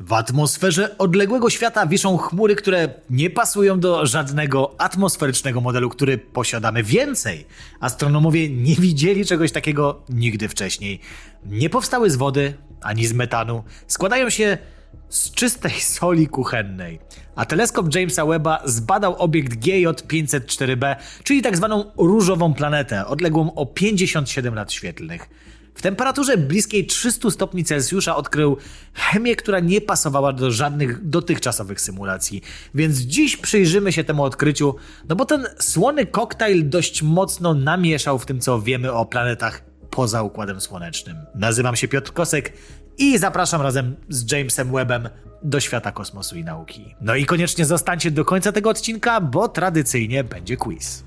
W atmosferze odległego świata wiszą chmury, które nie pasują do żadnego atmosferycznego modelu, który posiadamy. Więcej, astronomowie nie widzieli czegoś takiego nigdy wcześniej. Nie powstały z wody ani z metanu. Składają się z czystej soli kuchennej. A teleskop Jamesa Webba zbadał obiekt GJ504b, czyli tak zwaną różową planetę, odległą o 57 lat świetlnych. W temperaturze bliskiej 300 stopni Celsjusza odkrył chemię, która nie pasowała do żadnych dotychczasowych symulacji. Więc dziś przyjrzymy się temu odkryciu, no bo ten słony koktajl dość mocno namieszał w tym, co wiemy o planetach poza Układem Słonecznym. Nazywam się Piotr Kosek i zapraszam razem z Jamesem Webbem do świata kosmosu i nauki. No i koniecznie zostańcie do końca tego odcinka, bo tradycyjnie będzie quiz.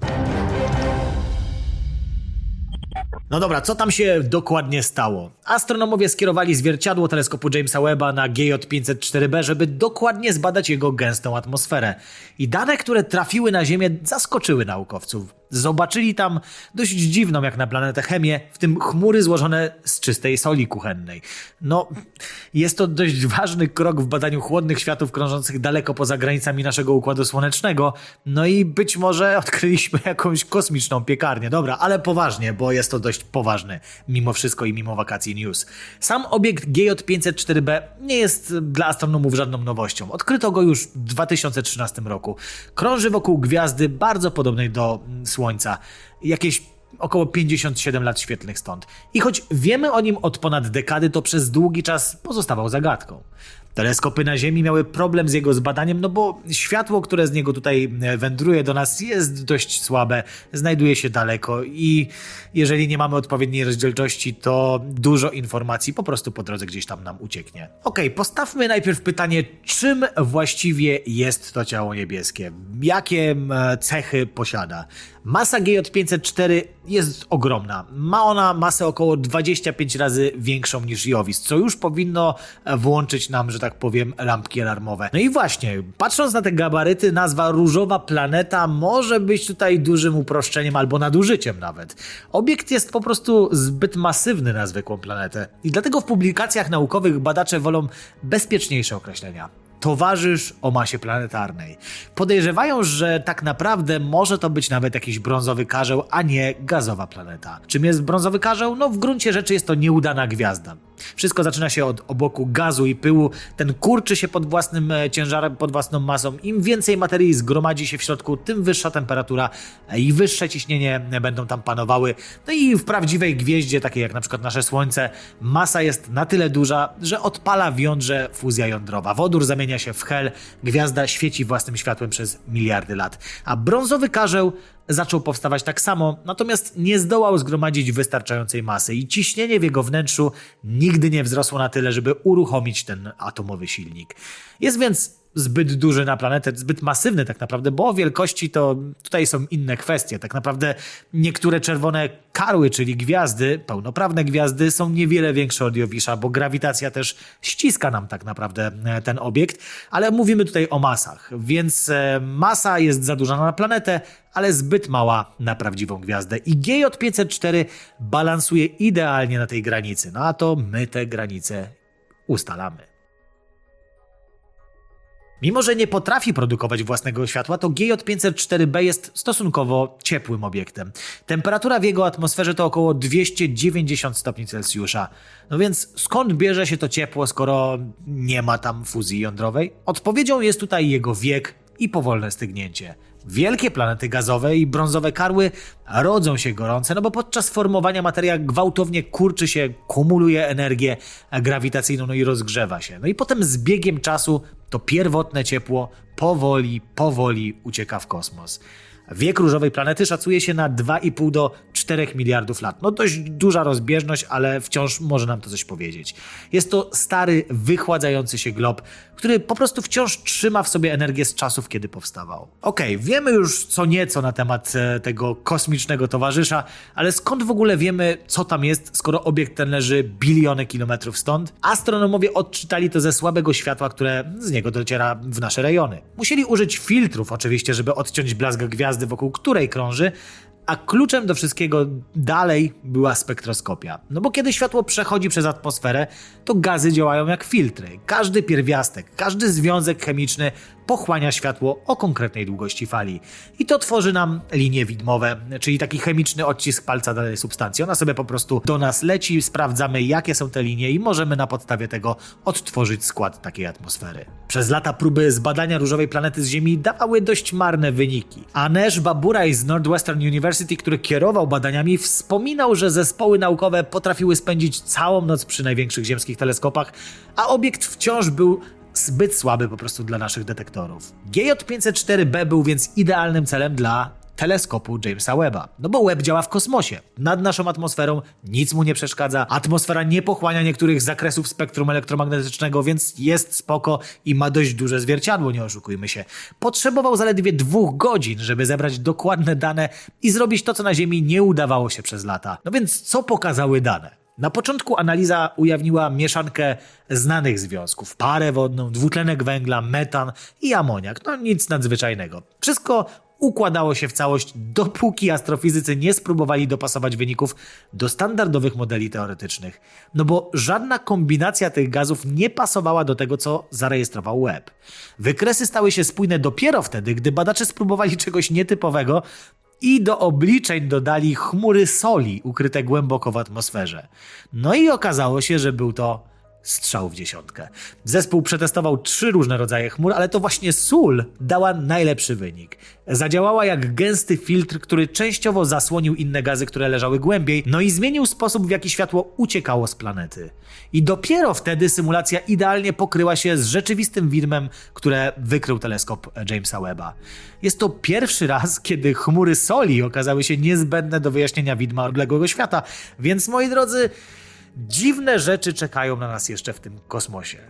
No dobra, co tam się dokładnie stało? Astronomowie skierowali zwierciadło teleskopu Jamesa Webba na GJ504b, żeby dokładnie zbadać jego gęstą atmosferę. I dane, które trafiły na Ziemię, zaskoczyły naukowców. Zobaczyli tam dość dziwną jak na planetę chemię, w tym chmury złożone z czystej soli kuchennej. No, jest to dość ważny krok w badaniu chłodnych światów krążących daleko poza granicami naszego Układu Słonecznego. No i być może odkryliśmy jakąś kosmiczną piekarnię. Dobra, ale poważnie, bo jest to dość poważny mimo wszystko i mimo wakacji news. Sam obiekt GJ504b nie jest dla astronomów żadną nowością. Odkryto go już w 2013 roku. Krąży wokół gwiazdy bardzo podobnej do Słońca. Jakieś około 57 lat świetlnych stąd. I choć wiemy o nim od ponad dekady, to przez długi czas pozostawał zagadką. Teleskopy na Ziemi miały problem z jego zbadaniem, no bo światło, które z niego tutaj wędruje do nas, jest dość słabe, znajduje się daleko i jeżeli nie mamy odpowiedniej rozdzielczości, to dużo informacji po prostu po drodze gdzieś tam nam ucieknie. Okej, postawmy najpierw pytanie, czym właściwie jest to ciało niebieskie? Jakie cechy posiada? Masa GJ504 jest ogromna. Ma ona masę około 25 razy większą niż Jovis, co już powinno włączyć nam, że tak powiem, lampki alarmowe. No i właśnie, patrząc na te gabaryty, nazwa różowa planeta może być tutaj dużym uproszczeniem albo nadużyciem nawet. Obiekt jest po prostu zbyt masywny na zwykłą planetę i dlatego w publikacjach naukowych badacze wolą bezpieczniejsze określenia. Towarzysz o masie planetarnej. Podejrzewają, że tak naprawdę może to być nawet jakiś brązowy karzeł, a nie gazowa planeta. Czym jest brązowy karzeł? No w gruncie rzeczy jest to nieudana gwiazda. Wszystko zaczyna się od obłoku gazu i pyłu. Ten kurczy się pod własnym ciężarem, pod własną masą. Im więcej materii zgromadzi się w środku, tym wyższa temperatura i wyższe ciśnienie będą tam panowały. No i w prawdziwej gwieździe, takiej jak na przykład nasze Słońce, masa jest na tyle duża, że odpala w jądrze fuzja jądrowa. Wodór zamienia się w hel, gwiazda świeci własnym światłem przez miliardy lat. A brązowy karzeł zaczął powstawać tak samo, natomiast nie zdołał zgromadzić wystarczającej masy i ciśnienie w jego wnętrzu nigdy nie wzrosło na tyle, żeby uruchomić ten atomowy silnik. Jest więc zbyt duży na planetę, zbyt masywny tak naprawdę, bo o wielkości to tutaj są inne kwestie. Tak naprawdę niektóre czerwone karły, czyli gwiazdy, pełnoprawne gwiazdy, są niewiele większe od Jowisza, bo grawitacja też ściska nam tak naprawdę ten obiekt, ale mówimy tutaj o masach, więc masa jest za duża na planetę, ale zbyt mała na prawdziwą gwiazdę. I GJ504 balansuje idealnie na tej granicy, no a to my tę granicę ustalamy. Mimo że nie potrafi produkować własnego światła, to GJ504b jest stosunkowo ciepłym obiektem. Temperatura w jego atmosferze to około 290 stopni Celsjusza. No więc skąd bierze się to ciepło, skoro nie ma tam fuzji jądrowej? Odpowiedzią jest tutaj jego wiek i powolne stygnięcie. Wielkie planety gazowe i brązowe karły rodzą się gorące, no bo podczas formowania materia gwałtownie kurczy się, kumuluje energię grawitacyjną, no i rozgrzewa się. No i potem z biegiem czasu to pierwotne ciepło powoli ucieka w kosmos. Wiek różowej planety szacuje się na 2,5 do 4 miliardów lat. No dość duża rozbieżność, ale wciąż może nam to coś powiedzieć. Jest to stary, wychładzający się glob, który po prostu wciąż trzyma w sobie energię z czasów, kiedy powstawał. Okej, wiemy już co nieco na temat tego kosmicznego towarzysza, ale skąd w ogóle wiemy, co tam jest, skoro obiekt ten leży biliony kilometrów stąd? Astronomowie odczytali to ze słabego światła, które z niego dociera w nasze rejony. Musieli użyć filtrów oczywiście, żeby odciąć blask gwiazdy, wokół której krąży, A kluczem do wszystkiego dalej była spektroskopia. No bo kiedy światło przechodzi przez atmosferę, to gazy działają jak filtry. Każdy pierwiastek, każdy związek chemiczny pochłania światło o konkretnej długości fali. I to tworzy nam linie widmowe, czyli taki chemiczny odcisk palca danej substancji. Ona sobie po prostu do nas leci, sprawdzamy jakie są te linie i możemy na podstawie tego odtworzyć skład takiej atmosfery. Przez lata próby zbadania różowej planety z Ziemi dawały dość marne wyniki. Anesh Baburaj z Northwestern University, który kierował badaniami, wspominał, że zespoły naukowe potrafiły spędzić całą noc przy największych ziemskich teleskopach, a obiekt wciąż był zbyt słaby po prostu dla naszych detektorów. GJ504b był więc idealnym celem dla teleskopu Jamesa Webba. No bo Webb działa w kosmosie. Nad naszą atmosferą nic mu nie przeszkadza. Atmosfera nie pochłania niektórych zakresów spektrum elektromagnetycznego, więc jest spoko i ma dość duże zwierciadło, nie oszukujmy się. Potrzebował zaledwie 2 godzin, żeby zebrać dokładne dane i zrobić to, co na Ziemi nie udawało się przez lata. No więc co pokazały dane? Na początku analiza ujawniła mieszankę znanych związków. Parę wodną, dwutlenek węgla, metan i amoniak. No nic nadzwyczajnego. Wszystko układało się w całość, dopóki astrofizycy nie spróbowali dopasować wyników do standardowych modeli teoretycznych. No bo żadna kombinacja tych gazów nie pasowała do tego, co zarejestrował Webb. Wykresy stały się spójne dopiero wtedy, gdy badacze spróbowali czegoś nietypowego i do obliczeń dodali chmury soli ukryte głęboko w atmosferze. No i okazało się, że był to strzał w dziesiątkę. Zespół przetestował 3 różne rodzaje chmur, ale to właśnie sól dała najlepszy wynik. Zadziałała jak gęsty filtr, który częściowo zasłonił inne gazy, które leżały głębiej, no i zmienił sposób, w jaki światło uciekało z planety. I dopiero wtedy symulacja idealnie pokryła się z rzeczywistym widmem, które wykrył teleskop Jamesa Webba. Jest to pierwszy raz, kiedy chmury soli okazały się niezbędne do wyjaśnienia widma odległego świata, więc moi drodzy, dziwne rzeczy czekają na nas jeszcze w tym kosmosie.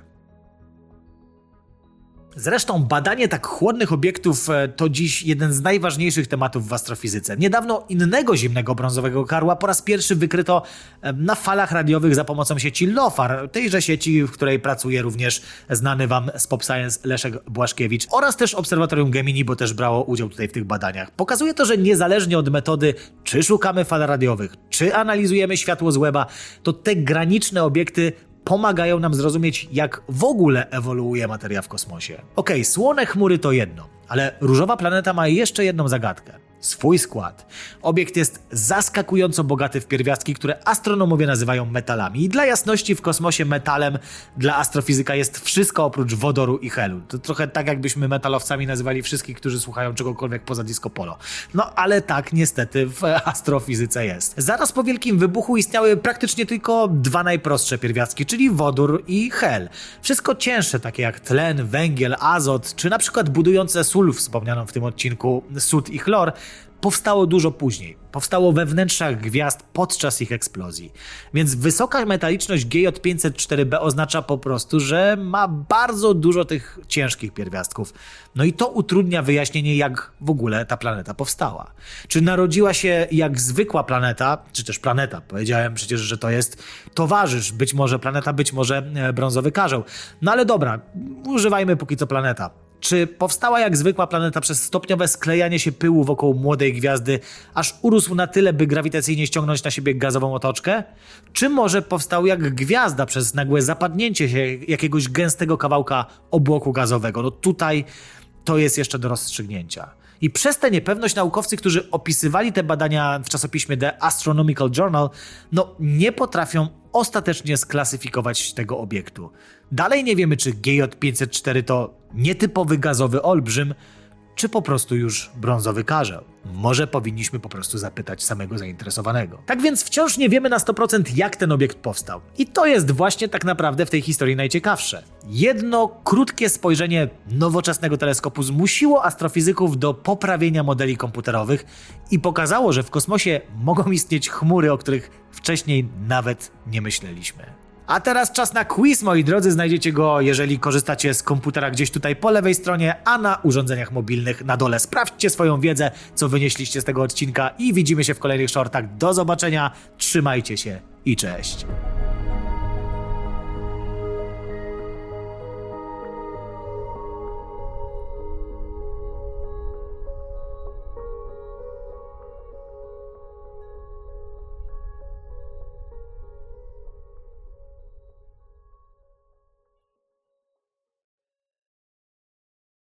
Zresztą badanie tak chłodnych obiektów to dziś jeden z najważniejszych tematów w astrofizyce. Niedawno innego zimnego brązowego karła po raz pierwszy wykryto na falach radiowych za pomocą sieci LOFAR, tejże sieci, w której pracuje również znany wam z Pop Science Leszek Błaszkiewicz oraz też Obserwatorium Gemini, bo też brało udział tutaj w tych badaniach. Pokazuje to, że niezależnie od metody, czy szukamy fal radiowych, czy analizujemy światło z Webba, to te graniczne obiekty pomagają nam zrozumieć, jak w ogóle ewoluuje materia w kosmosie. Okej, słone chmury to jedno, ale różowa planeta ma jeszcze jedną zagadkę. Swój skład. Obiekt jest zaskakująco bogaty w pierwiastki, które astronomowie nazywają metalami. I dla jasności, w kosmosie metalem dla astrofizyka jest wszystko oprócz wodoru i helu. To trochę tak, jakbyśmy metalowcami nazywali wszystkich, którzy słuchają czegokolwiek poza disco polo. No ale tak niestety w astrofizyce jest. Zaraz po Wielkim Wybuchu istniały praktycznie tylko 2 najprostsze pierwiastki, czyli wodór i hel. Wszystko cięższe, takie jak tlen, węgiel, azot, czy na przykład budujące sól, wspomnianą w tym odcinku, sód i chlor, powstało dużo później. Powstało we wnętrzach gwiazd podczas ich eksplozji. Więc wysoka metaliczność GJ504b oznacza po prostu, że ma bardzo dużo tych ciężkich pierwiastków. No i to utrudnia wyjaśnienie, jak w ogóle ta planeta powstała. Czy narodziła się jak zwykła planeta, czy też planeta? Powiedziałem przecież, że to jest towarzysz. Być może planeta, być może brązowy karzeł. No ale dobra, używajmy póki co planeta. Czy powstała jak zwykła planeta przez stopniowe sklejanie się pyłu wokół młodej gwiazdy, aż urósł na tyle, by grawitacyjnie ściągnąć na siebie gazową otoczkę? Czy może powstał jak gwiazda przez nagłe zapadnięcie się jakiegoś gęstego kawałka obłoku gazowego? No tutaj to jest jeszcze do rozstrzygnięcia. I przez tę niepewność naukowcy, którzy opisywali te badania w czasopiśmie The Astronomical Journal, nie potrafią ostatecznie sklasyfikować tego obiektu. Dalej nie wiemy, czy GJ504 to nietypowy gazowy olbrzym, czy po prostu już brązowy karzeł. Może powinniśmy po prostu zapytać samego zainteresowanego. Tak więc wciąż nie wiemy na 100%, jak ten obiekt powstał. I to jest właśnie tak naprawdę w tej historii najciekawsze. Jedno krótkie spojrzenie nowoczesnego teleskopu zmusiło astrofizyków do poprawienia modeli komputerowych i pokazało, że w kosmosie mogą istnieć chmury, o których wcześniej nawet nie myśleliśmy. A teraz czas na quiz, moi drodzy. Znajdziecie go, jeżeli korzystacie z komputera, gdzieś tutaj po lewej stronie, a na urządzeniach mobilnych na dole. Sprawdźcie swoją wiedzę, co wynieśliście z tego odcinka i widzimy się w kolejnych shortach. Do zobaczenia, trzymajcie się i cześć.